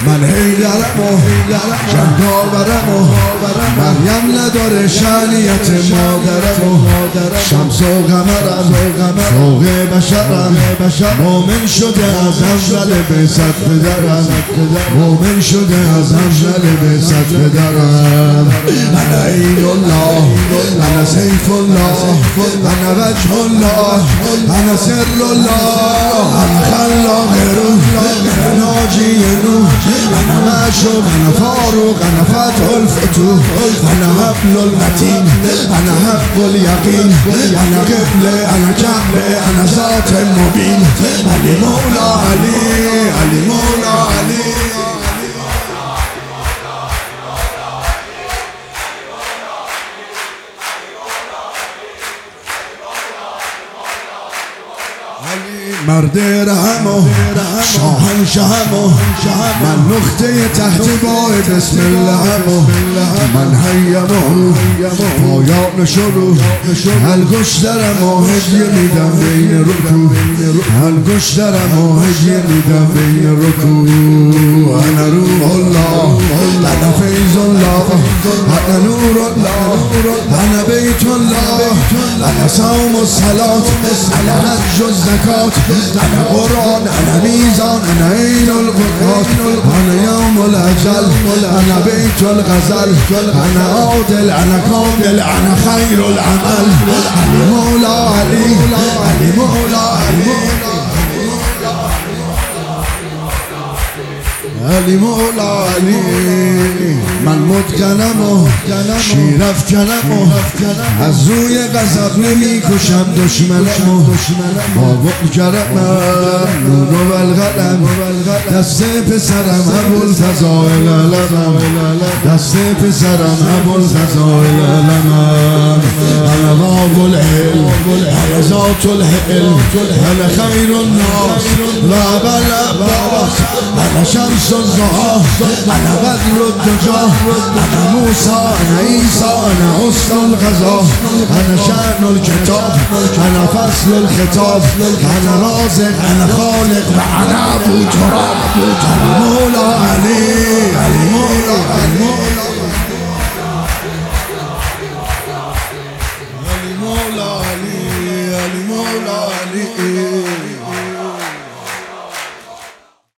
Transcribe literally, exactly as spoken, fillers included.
من حیدرم و جنگاورم و مریم نداره شأنیت مادرم و شمس و قمرم فوق بشرم مومن شده از اول بعثت پدرم مومن شده از اول بعثت پدرم انا عین الله انا سیف الله انا وجه الله انا سر الله انا خلاق روح انا ناجی نوح انا معشوق انا فاروق انا فتح الفتوح انا حبل المتين انا حق اليقين انا قبله انا كعبه انا ذات المبين علی مولا علی علی مولا علی مرد رحم و شاهنشهم و من نقطه تحت بای بسم الله و من حیم و پایان شروع هلگوش درم و هدیه میدم بین رکوع هلگوش درم و هدیه میدم بین رکوع انا روح الله انا فیض الله انا نور الله انا بیت الله انا صوم الصلاة انا حج الزکات انا قرآن انا میزان انا عین القرآن انا یوم الاجل انا بیت الغزل انا عادل انا کامل انا خیر العمل علی مولا علی علی مولا علی علی مولا علی من مدکنم و شیر افکنم و از روی غضب نمی کشم دشمنم و با کرم نور و القلم دست پسرم ابوالفضائل علمم دست پسرم ابوالفضائل علمم انا باب العلم انا ذات الحلم انا خیر الناس و ابا العباس انا شمس الضحی انا بدر الدجى انا موسى انا عيسى انا حسن الغذا انا شأن الكتاب انا فصل الخطاب انا رازق انا خالق و انا ابو تراب علی مولا علی علی مولا علی